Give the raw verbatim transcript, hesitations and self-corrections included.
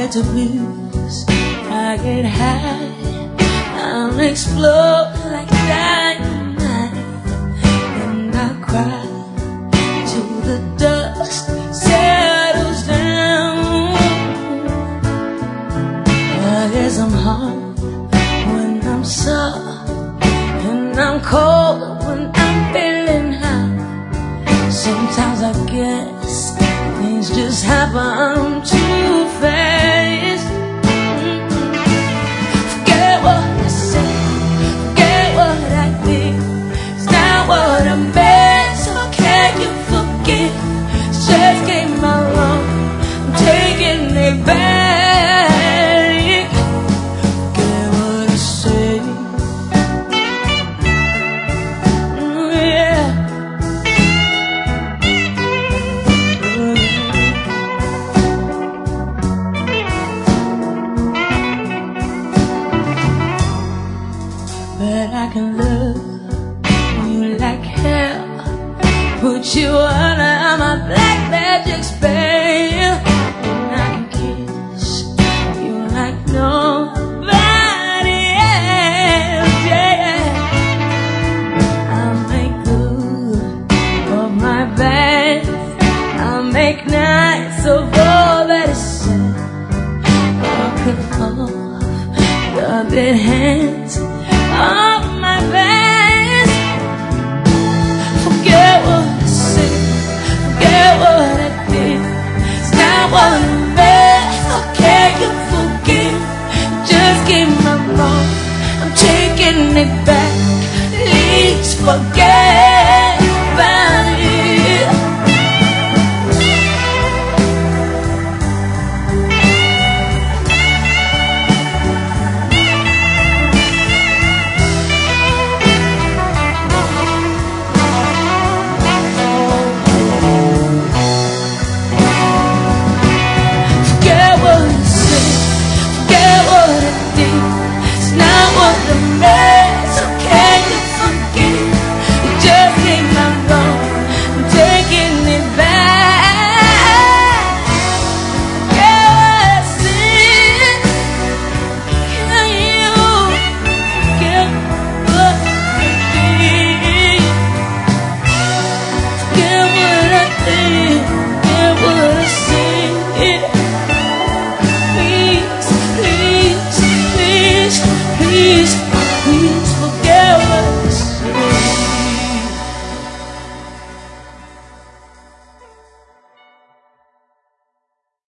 get to blues, I get high, I'll explode like dynamite, and I cry till the dust settles down. I guess I'm hard when I'm soft, and I'm cold when I'm feeling high. Sometimes I guess things just happen too fast. Mm-hmm. Forget what I said, forget what I did. It's not what I meant, so can you forgive? Just came out wrong, I'm taking it back. Forget what I said. Mm, yeah. But I can love you like hell, put you under my black magic spell, and I can kiss you like nobody else, yeah. I'll make good of my bad, I'll make nice of all that is said. I'll cut off your dead hands